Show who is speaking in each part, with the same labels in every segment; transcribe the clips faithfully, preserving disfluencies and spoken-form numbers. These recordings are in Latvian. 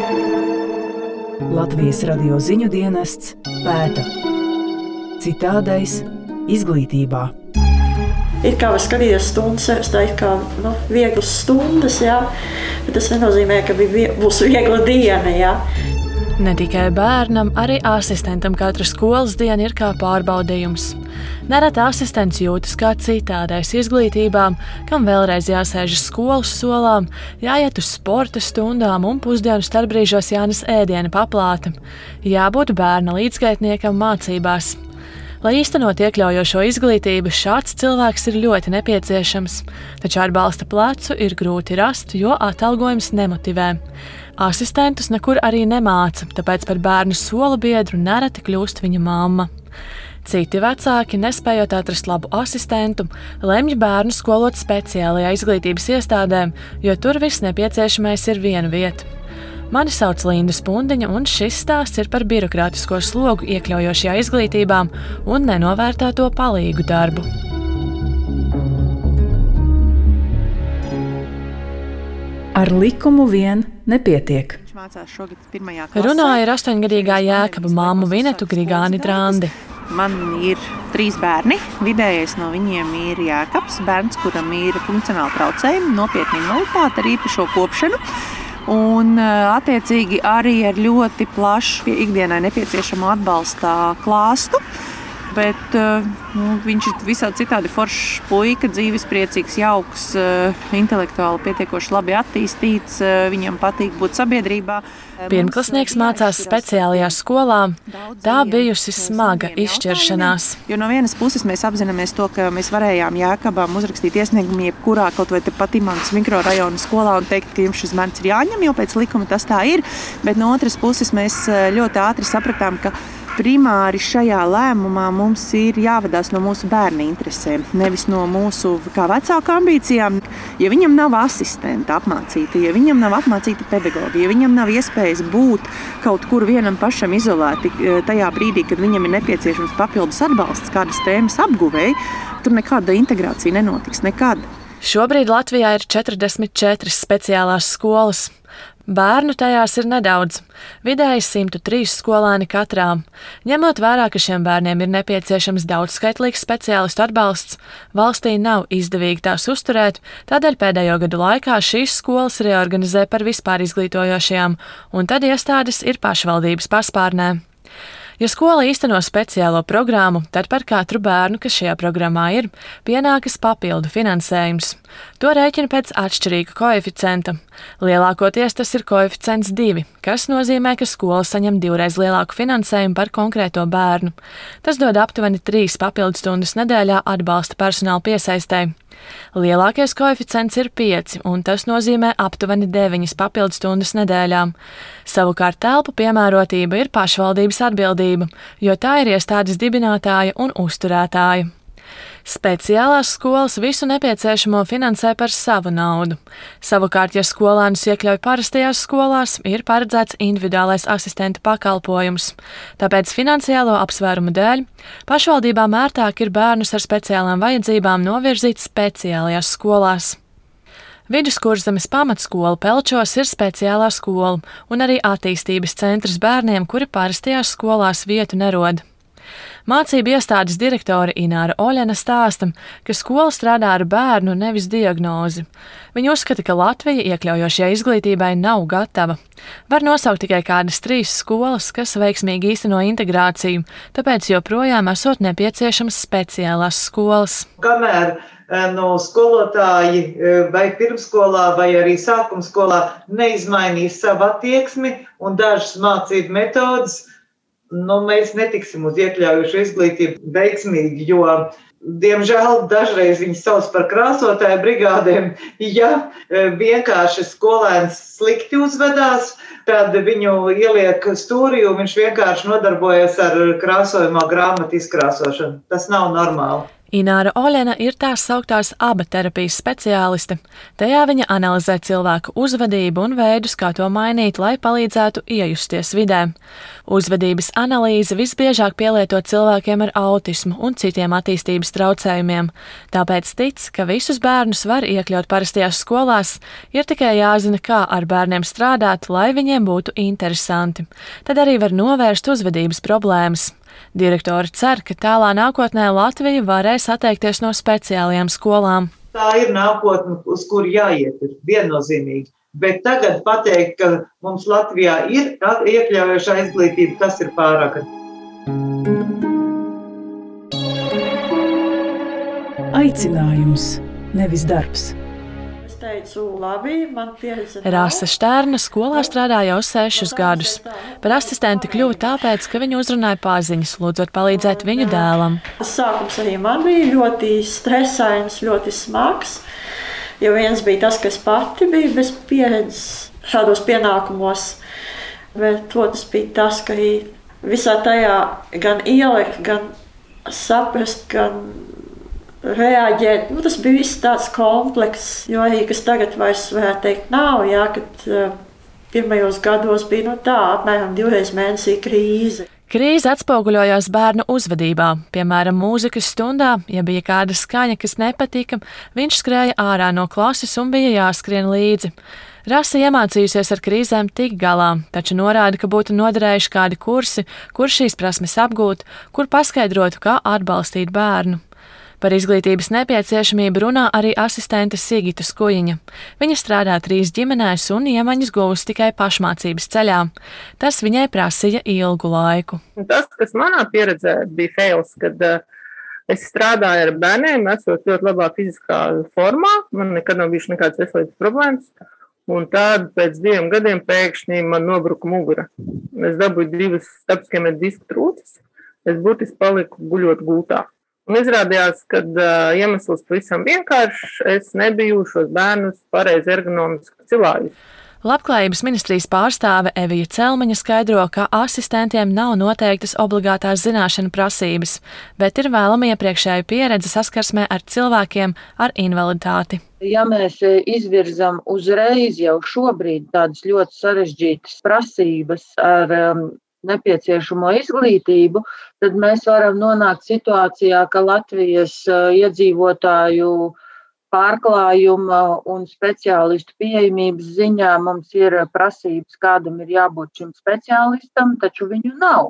Speaker 1: Latvijas radio ziņu dienests pēta. Citādais izglītībā.
Speaker 2: Ir kā var skatīties stundas, tā ir kā nu, vieglas stundas, jā, bet tas nenozīmē, ka bija, būs viegla diena, jā.
Speaker 3: Ne tikai bērnam, arī asistentam katra skolas diena ir kā pārbaudījums. Nereti asistents jūtas kā citādais izglītībām, kam vēlreiz jāsēžas skolas solām, jāiet uz sporta stundām un pusdienu starpbrīžos jānes ēdiena paplāte, jābūt bērna līdzgaitniekam mācībās. Lai īstenot iekļaujošo izglītību, šāds cilvēks ir ļoti nepieciešams, taču atbalsta plecu ir grūti rast, jo atalgojums nemotivē. Asistentus nekur arī nemāca, tāpēc par bērnu solu biedru nereti kļūst viņa mamma. Citi vecāki, nespējot atrast labu asistentu, lemj bērnu skolot speciālajā izglītības iestādē, jo tur viss nepieciešamais ir viena vieta. Mani sauc Linda Spundiņa, un šis stāsts ir par birokrātisko slogu iekļaujošajā izglītībā un nenovērtēto palīgu darbu.
Speaker 1: Ar likumu vien nepietiek.
Speaker 3: Runāja ar astoņgadīgā Jēkaba māmu Vinetu Grigāni Drandi.
Speaker 4: Man ir trīs bērni. Vidējais no viņiem ir Jēkabs, bērns, kuram ir funkcionāli traucējumi, nopietna invaliditāte ar īpašo kopšanu. Un, attiecīgi, arī ar ļoti plašu ikdienai nepieciešamo atbalsta klāstu. Bet nu, viņš ir visādi citādi foršs puika, dzīvespriecīgs, jauks, intelektuāli pietiekoši labi attīstīts, viņam patīk būt sabiedrībā.
Speaker 3: Pirmklasnieks mācās speciālajā skolā. Tā bijusi smaga izšķiršanās.
Speaker 4: Jo no vienas puses mēs apzināmies to, ka mēs varējām Jēkabam uzrakstīt iesniegumu jebkurā kaut vai tepat Imantas mikrorajona skolā un teikt, ka jums šis bērns ir jāņem, jo pēc likuma tas tā ir. Bet no otras puses mēs ļoti ātri sapratām, ka primāri šajā lēmumā mums ir jāvadās no mūsu bērna interesēm, nevis no mūsu kā vecāku ambīcijām. Ja viņam nav asistenta apmācīta, ja viņam nav apmācīta pedagoga, ja viņam nav iespējas būt kaut kur vienam pašam izolēti tajā brīdī, kad viņam ir nepieciešams papildus atbalsts kādas tēmas apguvēji, tur nekāda integrācija nenotiks, nekad.
Speaker 3: Šobrīd Latvijā ir četrdesmit četras speciālās skolas. Bērnu tajās ir nedaudz, vidēji simt trīs skolēni katrā. Ņemot vērā, ka šiem bērniem ir nepieciešams daudzskaitlīgs speciālistu atbalsts, valstī nav izdevīgi tās uzturēt, tādēļ pēdējo gadu laikā šīs skolas reorganizē par vispār izglītojošajām, un tad iestādes ir pašvaldības paspārnē. Ja skola īsteno speciālo programmu, tad par katru bērnu, kas šajā programmā ir, pienākas papildu finansējums. To rēķina pēc atšķirīga koeficienta. Lielākoties tas ir koeficients divi, kas nozīmē, ka skola saņem divreiz lielāku finansējumu par konkrēto bērnu. Tas dod aptuveni trīs papildu stundas nedēļā atbalsta personāla piesaistei. Lielākais koeficients ir pieci, un tas nozīmē aptuveni deviņas papildu stundas nedēļā. Savukārt telpu piemērotība ir pašvaldības atbildība, jo tā ir iestādes dibinātāja un uzturētāja. Speciālās skolas visu nepieciešamo finansē par savu naudu. Savukārt, ja skolēnus iekļauj parastajās skolās, ir paredzēts individuālais asistenta pakalpojums. Tāpēc finansiālo apsvērumu dēļ pašvaldībām ērtāk ir bērnus ar speciālām vajadzībām novirzīt speciālajās skolās. Viduskurzemes pamatskola Pelčos ir speciālā skola un arī attīstības centrs bērniem, kuri parastajās skolās vietu nerod. Mācību iestādes direktore Ināra Oļena stāsta, ka skola strādā ar bērnu, nevis diagnozi. Viņa uzskata, ka Latvija iekļaujošajai izglītībai nav gatava. Var nosaukt tikai kādas trīs skolas, kas veiksmīgi īsteno integrāciju, tāpēc joprojām esot nepieciešamas speciālās skolas.
Speaker 5: Kamēr no skolotāji vai pirmskolā vai arī sākumskolā neizmainīs savu attieksmi un dažas mācību metodas, nu, mēs netiksim uz iekļaujušu izglītību veiksmīgi, jo, diemžēl, dažreiz viņi sauc par krāsotāju brigādēm. Ja vienkārši skolēns slikti uzvedās, tad viņu ieliek stūrī un viņš vienkārši nodarbojas ar krāsojumā grāmatu izkrāsošanu. Tas nav normāli.
Speaker 3: Ināra Oļena ir tās sauktās aba terapijas speciāliste. Tajā viņa analizē cilvēku uzvedību un veidus, kā to mainīt, lai palīdzētu iejusties vidē. Uzvedības analīze visbiežāk pielieto cilvēkiem ar autismu un citiem attīstības traucējumiem. Tāpēc tic, ka visus bērnus var iekļaut parastajās skolās, ir tikai jāzina, kā ar bērniem strādāt, lai viņiem būtu interesanti. Tad arī var novērst uzvedības problēmas. Direktori cer, ka tālā nākotnē Latvija varēs atteikties no speciālajām skolām.
Speaker 5: Tā ir nākotne, uz kuru jāiet, ir viennozīmīgi. Bet tagad pateikt, ka mums Latvijā ir iekļaujoša izglītība, tas ir pārāk.
Speaker 1: Aicinājums, nevis darbs.
Speaker 2: Teicu, labi, man pieredze nav.
Speaker 3: Rasa Štērna skolā strādā jau sešus gadus. Par asistenti kļuva tāpēc, ka viņu uzrunāja paziņas, lūdzot palīdzēt viņu dēlam.
Speaker 2: Sākums arī man bija ļoti stresains, ļoti smags. Jo viens bija tas, ka es pati biju bez pieredzes šādos pienākumos. Bet otrs bija tas, ka visā tajā gan ielikt, gan saprast, gan reaģēt. Nu, tas bija viss tāds komplekss, jo arī, kas tagad vairs varētu teikt nav, jā, kad uh, pirmajos gados bija no tā, apmēram divreiz mēnesī krīze.
Speaker 3: Krīze atspoguļojās bērnu uzvedībā. Piemēram, mūzikas stundā, ja bija kāda skaņa, kas nepatika, viņš skrēja ārā no klases un bija jāskrien līdzi. Rasa iemācījusies ar krīzēm tik galā, taču norāda, ka būtu noderējuši kādi kursi, kur šīs prasmes apgūt, kur paskaidrotu, kā atbalstīt bērnu. Par izglītības nepieciešamību runā arī asistente Sigita Skujiņa. Viņa strādā trīs ģimenēs un iemaņas guvusi tikai pašmācības ceļā. Tas viņai prasīja ilgu laiku.
Speaker 6: Tas, kas manā pieredzē bija fails, kad uh, es strādāju ar bērniem, esot ļoti labā fiziskā formā, man nekad nav bijuši nekādas veselības problēmas, un tad pēc diviem gadiem pēkšņi man nobruka mugura. Es dabūju divas stapskiem disku trūces, es būtiski paliku guļot gultā. Un izrādījās, ka uh, iemesls pavisam vienkāršs, es nebiju šos bērnus pareizi ergonomiski cilājus.
Speaker 3: Labklājības ministrijas pārstāve Evija Celmeņa skaidro, ka asistentiem nav noteiktas obligātās zināšanu prasības, bet ir vēlama iepriekšēju pieredze saskarsmē ar cilvēkiem ar invaliditāti.
Speaker 7: Ja mēs izvirzam uzreiz jau šobrīd tādas ļoti sarežģītas prasības ar um, nepieciešamo izglītību, tad mēs varam nonākt situācijā, ka Latvijas iedzīvotāju pārklājuma un speciālistu pieejamības ziņā mums ir prasības, kādam ir jābūt šim speciālistam, taču viņu nav,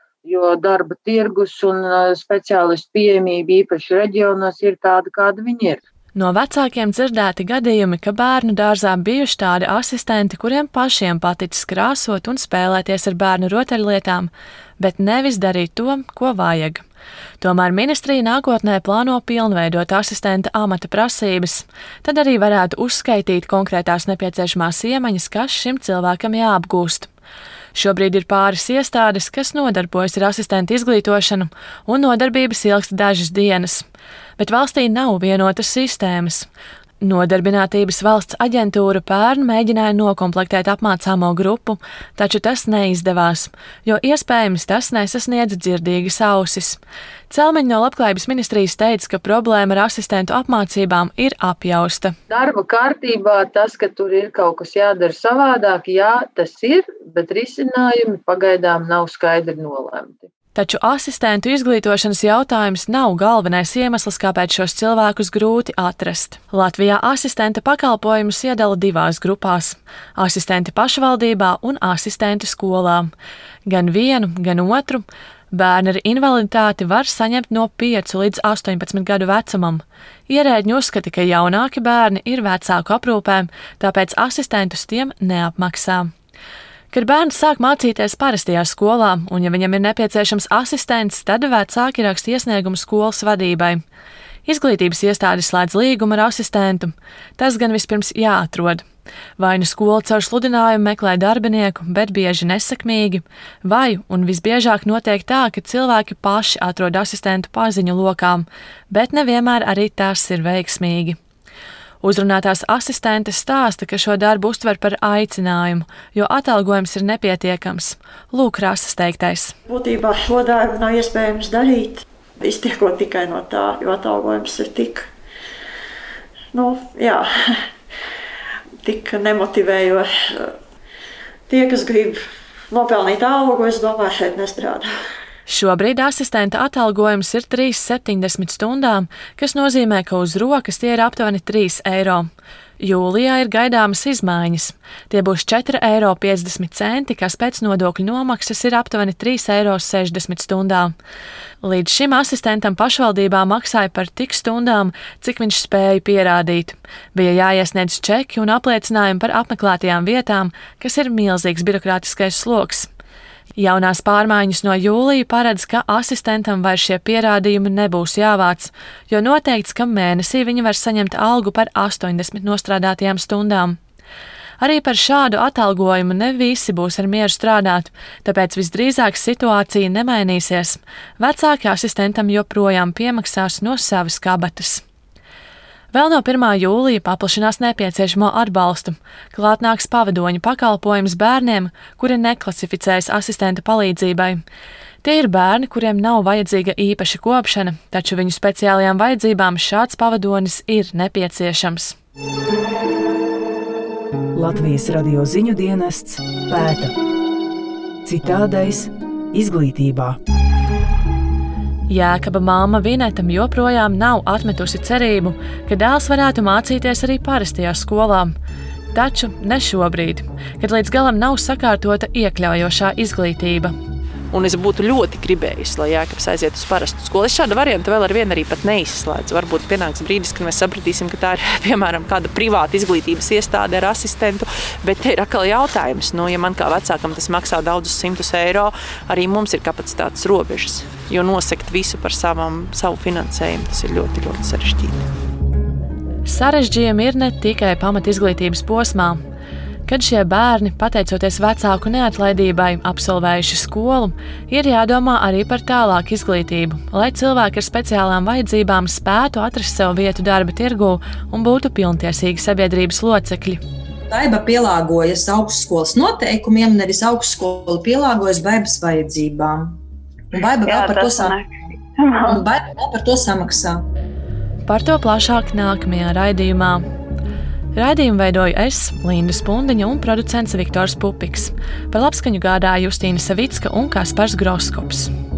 Speaker 7: jo darba tirgus un speciālistu pieejamība īpaši reģionos ir tāda, kāda viņi ir.
Speaker 3: No vecākiem dzirdēti gadījumi, ka bērnu dārzā bijuši tādi asistenti, kuriem pašiem paticis krāsot un spēlēties ar bērnu rotaļlietām, bet nevis darīt to, ko vajag. Tomēr ministrija nākotnē plāno pilnveidot asistenta amata prasības, tad arī varētu uzskaitīt konkrētās nepieciešamās iemaņas, kas šim cilvēkam jāapgūst. Šobrīd ir pāris iestādes, kas nodarbojas ar asistentu izglītošanu, un nodarbības ilgst dažas dienas. Bet valstī nav vienotas sistēmas. Nodarbinātības valsts aģentūra pērn mēģināja nokomplektēt apmācāmo grupu, taču tas neizdevās, jo iespējams tas nesasniedz dzirdīgas ausis. Celmeņa no Labklājības ministrijas teica, ka problēma ar asistentu apmācībām ir apjausta.
Speaker 7: Darba kārtībā tas, ka tur ir kaut kas jādara savādāk, jā, tas ir, bet risinājumi pagaidām nav skaidri nolēmti.
Speaker 3: Taču asistentu izglītošanas jautājums nav galvenais iemesls, kāpēc šos cilvēkus grūti atrast. Latvijā asistenta pakalpojumus iedala divās grupās – asistenti pašvaldībā un asistenti skolā. Gan vienu, gan otru bērni ar invaliditāti var saņemt no piecu līdz astoņpadsmit gadu vecumam. Ierēdņi uzskata, ka jaunāki bērni ir vecāku aprūpē, tāpēc asistentus tiem neapmaksā. Kad bērns sāk mācīties parastajā skolā, un ja viņam ir nepieciešams asistents, tad vecāki raksta iesniegumu skolas vadībai. Izglītības iestādes slēdz līgumu ar asistentu. Tas gan vispirms jāatrod. Vai nu skola caur sludinājumu meklē darbinieku, bet bieži nesekmīgi, vai, un visbiežāk notiek tā, ka cilvēki paši atrod asistentu paziņu lokām, bet nevienmēr arī tas ir veiksmīgi. Uzrunātās asistentes stāsta, ka šo darbu uztver par aicinājumu, jo atalgojums ir nepietiekams. Lūk, Rasas teiktais.
Speaker 2: Būtībā šo darbu nav iespējams darīt iztiekot tikai no tā, jo atalgojums ir tik, nu, jā, tik nemotivējoši. Tie, kas grib nopelnīt algu, es domāju, šeit nestrādā.
Speaker 3: Šobrīd asistenta atalgojums ir trīs septiņdesmit stundām, kas nozīmē, ka uz rokas tie ir aptuveni trīs eiro. Jūlijā ir gaidāmas izmaiņas. Tie būs četri eiro piecdesmit centi, kas pēc nodokļu nomaksas ir aptuveni trīs eiro sešdesmit stundā. Līdz šim asistentam pašvaldībā maksāja par tik stundām, cik viņš spēja pierādīt. Bija jāiesniedz čeki un apliecinājumi par apmeklētajām vietām, kas ir milzīgs birokrātiskais sloks. Jaunās pārmaiņas no jūlija paredz, ka asistentam vairs šie pierādījumi nebūs jāvāc, jo noteikts, ka mēnesī viņi var saņemt algu par astoņdesmit nostrādātajām stundām. Arī par šādu atalgojumu ne visi būs ar mieru strādāt, tāpēc visdrīzāk situācija nemainīsies. Vecāki asistentam joprojām piemaksās no savas kabatas. Vēl no pirmā jūlija paplašinās nepieciešamo atbalstu. Klāt nāks pavadoņu pakalpojums bērniem, kuri neklasificējas asistenta palīdzībai. Tie ir bērni, kuriem nav vajadzīga īpaša kopšana, taču viņu speciālajām vajadzībām šāds pavadonis ir nepieciešams.
Speaker 1: Latvijas radio ziņu dienests pēta. Citādais izglītībā.
Speaker 3: Jēkaba māma Vinetam joprojām nav atmetusi cerību, ka dēls varētu mācīties arī parastajā skolā. Taču ne šobrīd, kad līdz galam nav sakārtota iekļaujošā izglītība.
Speaker 8: Un es būtu ļoti gribējis, lai Jēkabs aiziet uz parastu skolu. Es šādu variantu vēl ar vienu arī pat neizslēdzu. Varbūt pienāks brīdis, kad mēs sapratīsim, ka tā ir, piemēram, kāda privāta izglītības iestāde ar asistentu, bet te ir atkal jautājums. Nu, ja man kā vecākam tas maksā daudzus simtus eiro, arī mums ir kapacitātes robežas, jo nosekt visu par savam, savu finansējumu, tas ir ļoti, ļoti sarežģīti.
Speaker 3: Sarežģījumi ir ne tikai pamat izglītības posmā. Kad šie bērni, pateicoties vecāku neatlaidībai, absolvējuši skolu, ir jādomā arī par tālāku izglītību, lai cilvēki ar speciālām vajadzībām spētu atrast savu vietu darba tirgū un būtu pilntiesīgi sabiedrības locekļi.
Speaker 9: Baiba pielāgojas augstskolas noteikumiem, nevis augstskola pielāgojas baibas vajadzībām. Un baiba vēl par to samaksā. Un baiba vēl par to samaksā.
Speaker 3: Par to plašāk nākamajā raidījumā. Raidījumu veidoju es, Linda Spundiņa un producents Viktors Pupiks. Par labskaņu gādāja Justīna Savicka un Kaspars Groskops.